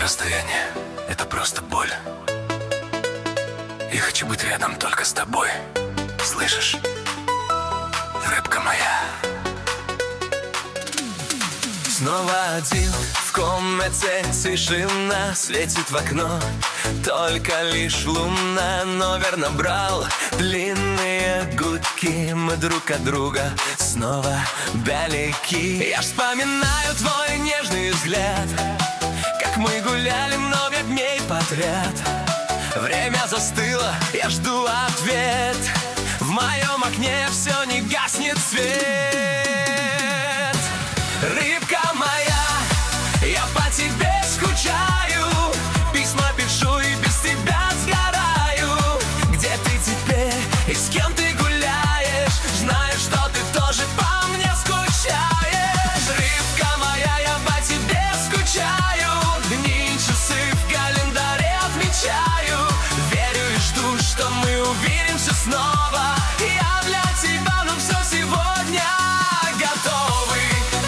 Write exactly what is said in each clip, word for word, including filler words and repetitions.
расстояние, это просто боль. Я хочу быть рядом только с тобой. Слышишь? Рыбка моя. Снова один в комнате, тишина светит в окно. Только лишь луна, но верно брал длинные гудки. Мы друг от друга снова далеки. Я ж вспоминаю твой нежный взгляд, как мы гуляли много дней подряд. Время застыло, я жду ответ. В моем окне все не гаснет свет. Рыбка моя, я по тебе скучаю. Письма пишу и без тебя сгораю. Где ты теперь и с кем ты гуляешь? Знаю, что ты тоже по мне скучаешь. Рыбка моя, я по тебе скучаю. Дни и часы в календаре отмечаю. Верю и жду, что мы увидимся снова. Я для тебя, ну все сегодня готовы.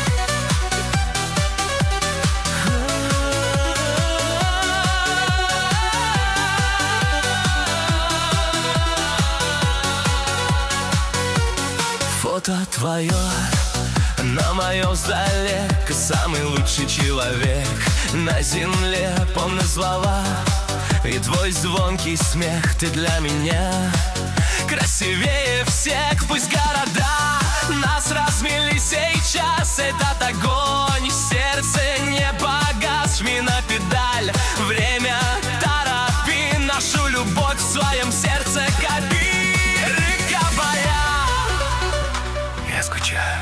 Фото твое на моем столе, самый лучший человек на земле. Помню слова и твой звонкий смех. Ты для меня красивее всех. Пусть города нас размели сейчас, этот огонь в сердце не погас. Жми на педаль, время торопи, нашу любовь в своем сердце копи. Рыбка моя, я скучаю.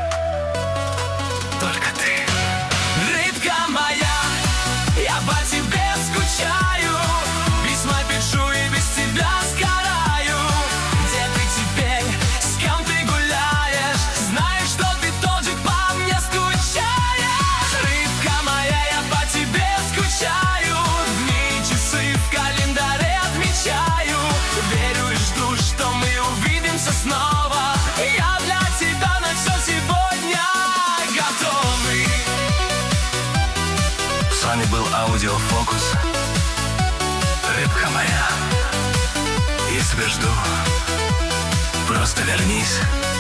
Только ты. Рыбка моя, я по тебе скучаю. Письма пишу и без тебя сгораю. Где ты теперь, с кем ты гуляешь? Знаю, что ты тоже по мне скучаешь. Рыбка моя, я по тебе скучаю. Дни и часы в календаре отмечаю. Верю и жду, что мы увидимся снова. Я для тебя на все сегодня готовый. С вами был Аудиофокус. Рыбка моя, я тебя жду. Просто вернись.